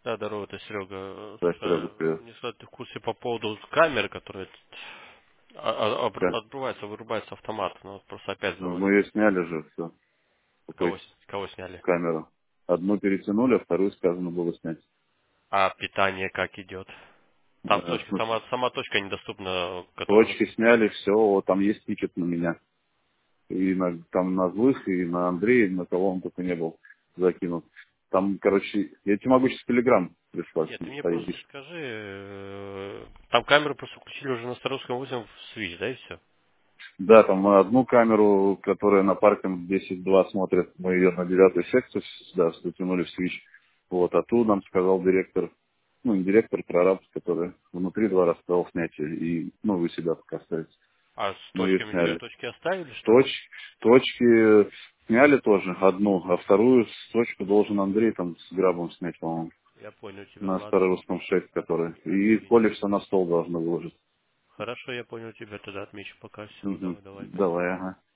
Да, здорово, это Серега. Да, Серега, Слушай, привет. не знаю, ты в курсе по поводу камеры, которая Как? отбрывается, вырубается автомат. Ну, вот просто опять Ну, заводит. мы ее сняли же, все, Кого, спокойся, кого сняли? камеру. Одну перетянули, а вторую сказано было снять. А питание как идет? Там В точка, смысле, сама точка недоступна, которая у нас. точки сняли, все, там есть тикет на меня. И там на злых, и на Андрея, и на кого он только не был закинут. Там, короче, я тебе могу сейчас телеграм прислать, Нет, ты мне просто стоишь. скажи, там камеру просто включили уже на Старовском 8 в свич, да, и все? Да, там мы одну камеру, которая на паркинг 10-2 смотрит, мы ее на 9-ю секцию сюда затянули в свич. Вот, а ту нам сказал директор, ну, не директор, прораб, который внутри двора сказал снять её, и, ну, вы себя пока ставите. А с Мы ее точками тебе сняли. точки оставили, что ли? Точ, точки сняли тоже одну, а вторую точку должен Андрей там с грабом снять, по-моему, Я понял тебя, на ладно. Старорусском 6, который. И Отметь. Коля все на стол должны выложить. Хорошо, я понял тебя, тогда отмечу пока. Все, Угу. давай, давай. Давай, ага.